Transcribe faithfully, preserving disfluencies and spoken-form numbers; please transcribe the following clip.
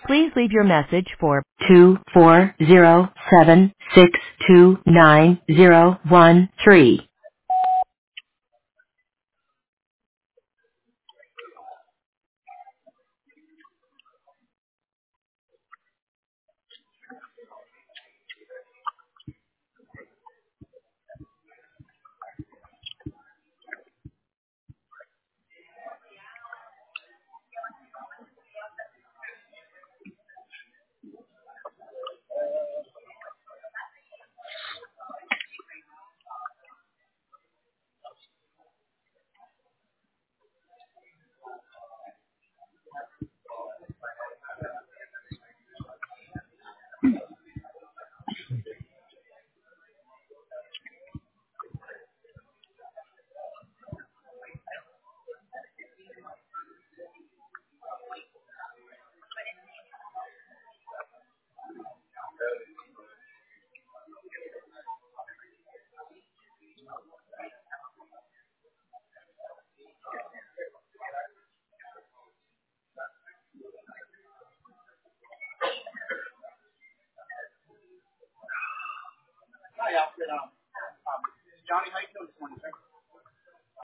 Please leave your message for two four zero seven six two nine zero one three. Hi, Alfred. Um, um, Johnny, how you doing this morning, sir?